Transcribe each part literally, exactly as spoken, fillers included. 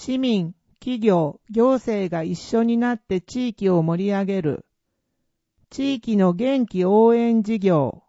市民、企業、行政が一緒になって地域を盛り上げる。地域の元気応援事業。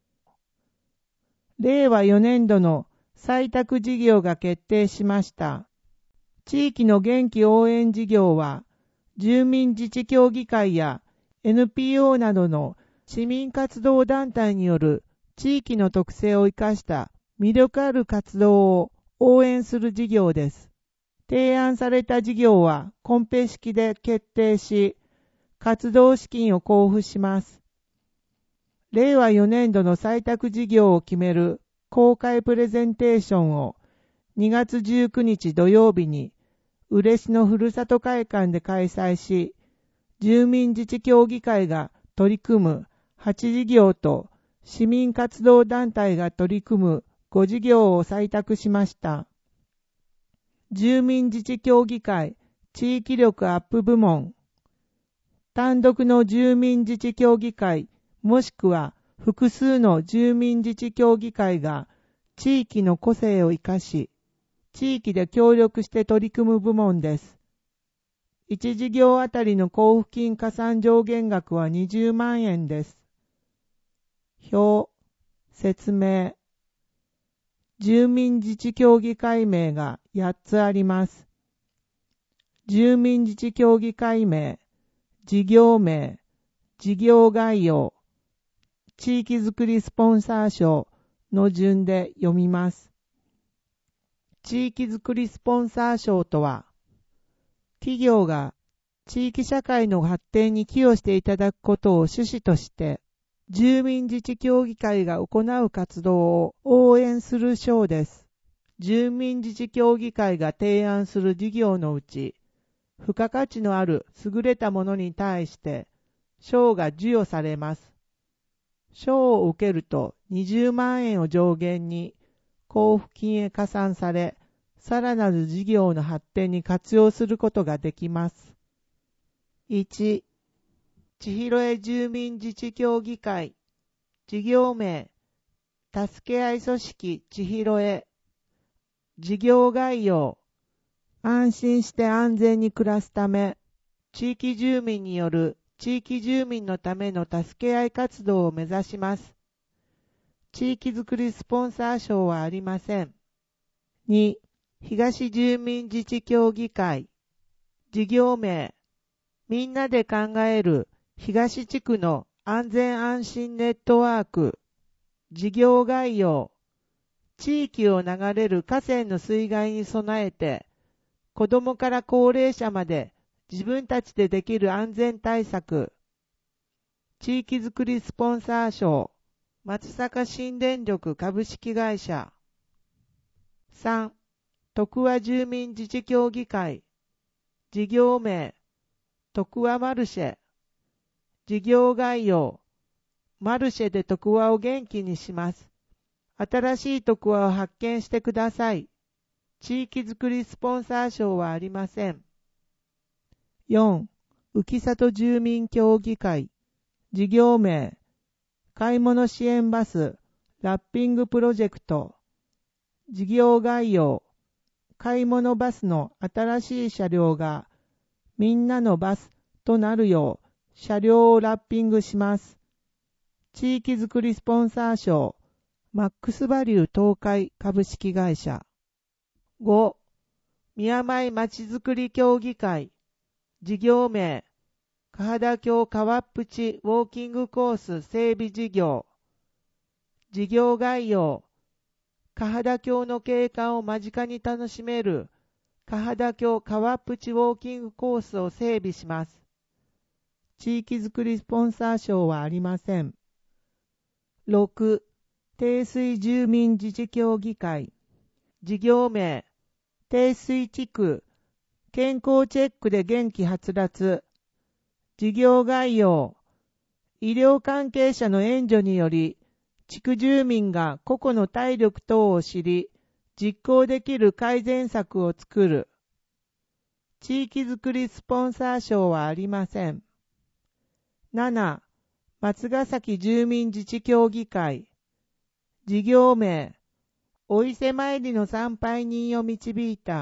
れいわよねんどの採択事業が決定しました。地域の元気応援事業は、住民自治協議会や エヌピーオー などの市民活動団体による地域の特性を生かした魅力ある活動を応援する事業です。提案された事業はコンペ式で決定し、活動資金を交付します。れいわよねんどの採択事業を決める公開プレゼンテーションをにがつじゅうくにち土曜日に嬉野ふるさと会館で開催し、住民自治協議会が取り組むはち事業と市民活動団体が取り組むご事業を採択しました。住民自治協議会地域力アップ部門。単独の住民自治協議会もしくは複数の住民自治協議会が地域の個性を生かし、地域で協力して取り組む部門です。いち事業あたりの交付金加算上限額はにじゅうまんえんです。表、説明。住民自治協議会名がやっつあります。住民自治協議会名、事業名、事業概要、地域づくりスポンサー賞の順で読みます。地域づくりスポンサー賞とは、企業が地域社会の発展に寄与していただくことを趣旨として、住民自治協議会が行う活動を応援する賞です。住民自治協議会が提案する事業のうち、付加価値のある優れたものに対して賞が授与されます。賞を受けるとにじゅうまんえんを上限に交付金へ加算され、さらなる事業の発展に活用することができます。いち、千尋江住民自治協議会、事業名、助け合い組織千尋江、事業概要、安心して安全に暮らすため、地域住民による地域住民のための助け合い活動を目指します。地域づくりスポンサー賞はありません。に、東住民自治協議会、事業名、みんなで考える東地区の安全安心ネットワーク、事業概要、地域を流れる河川の水害に備えて、子どもから高齢者まで自分たちでできる安全対策、地域づくりスポンサー賞、松阪新電力株式会社。さん、徳和住民自治協議会、事業名、徳和マルシェ、事業概要、マルシェで徳和を元気にします。新しい徳和を発見してください。地域づくりスポンサー賞はありません。よん、浮里住民協議会、事業名、買い物支援バス、ラッピングプロジェクト、事業概要、買い物バスの新しい車両がみんなのバスとなるよう車両をラッピングします。地域づくりスポンサー賞、マックスバリュー東海株式会社。ご、宮前まちづくり協議会、事業名、嘉畑峡川っぷちウォーキングコース整備事業、事業概要、嘉畑峡の景観を間近に楽しめる嘉畑峡川っぷちウォーキングコースを整備します。地域づくりスポンサー賞はありません。ろく、低水住民自治協議会、事業名、低水地区、健康チェックで元気はつらつ、事業概要、医療関係者の援助により、地区住民が個々の体力等を知り、実行できる改善策を作る。地域づくりスポンサー賞はありません。なな、松ヶ崎住民自治協議会、事業名、お伊勢参りの参拝人を導いた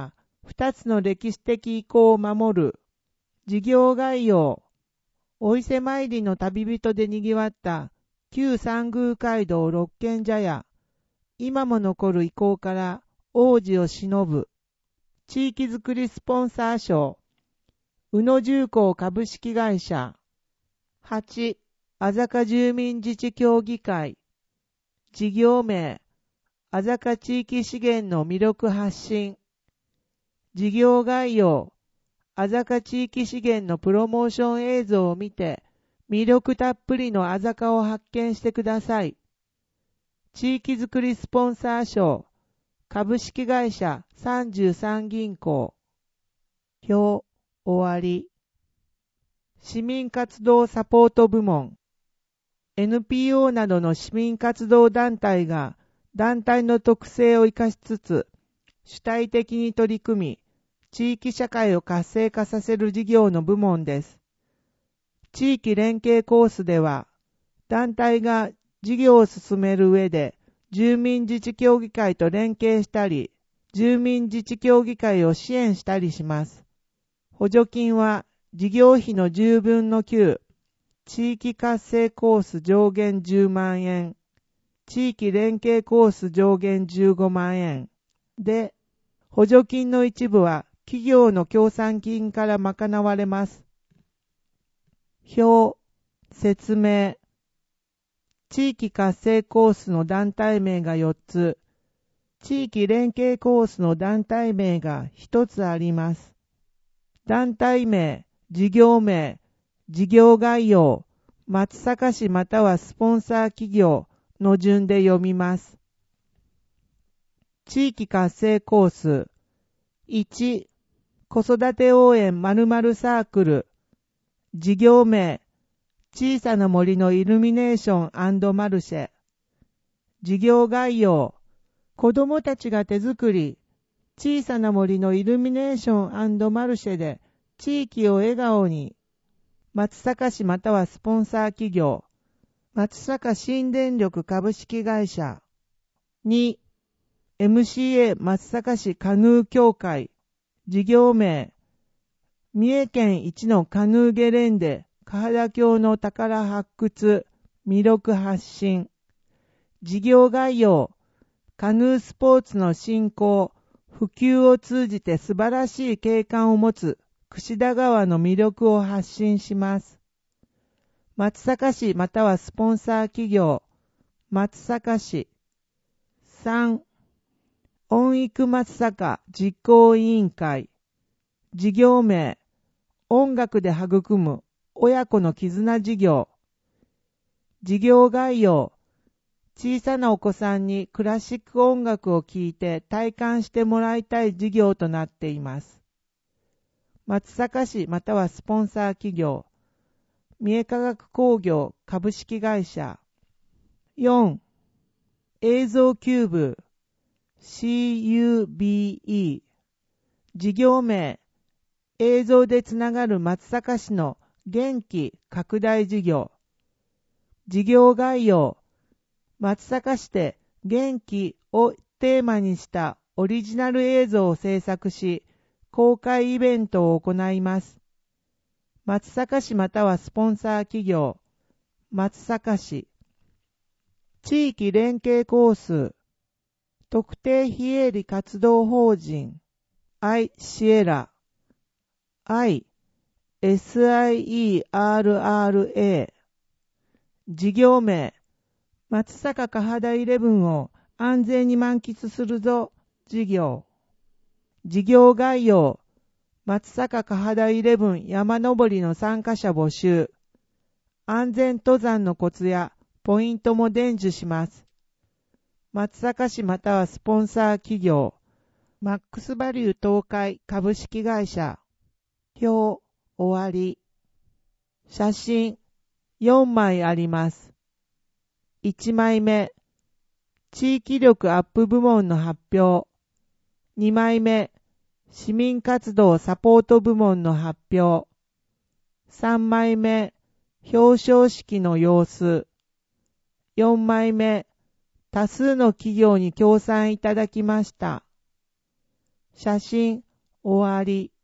二つの歴史的意向を守る。事業概要。お伊勢参りの旅人で賑わった旧三宮街道六軒茶屋。今も残る意向から王子を忍ぶ。地域づくりスポンサー賞。宇野重工株式会社。はち. あざか住民自治協議会。事業名。あざか地域資源の魅力発信。事業概要。あざか地域資源のプロモーション映像を見て、魅力たっぷりのあざかを発見してください。地域づくりスポンサー賞。株式会社さんじゅうさん銀行。表、終わり。市民活動サポート部門。エヌピーオー などの市民活動団体が団体の特性を生かしつつ、主体的に取り組み、地域社会を活性化させる事業の部門です。地域連携コースでは、団体が事業を進める上で、住民自治協議会と連携したり、住民自治協議会を支援したりします。補助金は事業費のじゅうぶんのきゅう、地域活性コース上限じゅうまんえん、地域連携コース上限じゅうごまんえんで、補助金の一部は企業の協賛金から賄われます。表、説明。地域活性コースの団体名がよっつ、地域連携コースの団体名がひとつあります。団体名、事業名、事業概要、松阪市またはスポンサー企業の順で読みます。地域活性コース。いち. 子育て応援〇〇サークル。事業名。小さな森のイルミネーション&マルシェ。事業概要。子どもたちが手作り、小さな森のイルミネーション&マルシェで地域を笑顔に。松阪市またはスポンサー企業。松阪新電力株式会社。に. エムシーエー 松阪市カヌー協会。事業名。三重県一のカヌーゲレンデ、カハダ峡の宝発掘、魅力発信。事業概要。カヌースポーツの振興、普及を通じて素晴らしい景観を持つ櫛田川の魅力を発信します。松阪市またはスポンサー企業、松阪市。さん. 音育松阪実行委員会。事業名。音楽で育む親子の絆事業。事業概要。小さなお子さんにクラシック音楽を聴いて体感してもらいたい事業となっています。松阪市またはスポンサー企業。三重化学工業株式会社。よん. 映像キューブ シーユービーイー。事業名。映像でつながる松阪市の元気拡大事業。事業概要。松阪市で元気をテーマにしたオリジナル映像を制作し、公開イベントを行います。松阪市またはスポンサー企業。松阪市。地域連携コース。特定非営利活動法人。アイシエラ。I、エスアイイーアールアールエー。事業名。松阪カハダイレブンを安全に満喫するぞ、事業。事業概要。松阪カハダイレブン山登りの参加者募集。安全登山のコツやポイントも伝授します。松阪市またはスポンサー企業。マックスバリュー東海株式会社。表、終わり。写真、よんまいあります。いちまいめ、地域力アップ部門の発表。にまいめ、市民活動サポート部門の発表。さんまいめ、表彰式の様子。よんまいめ、多数の企業に協賛いただきました。写真、 終わり。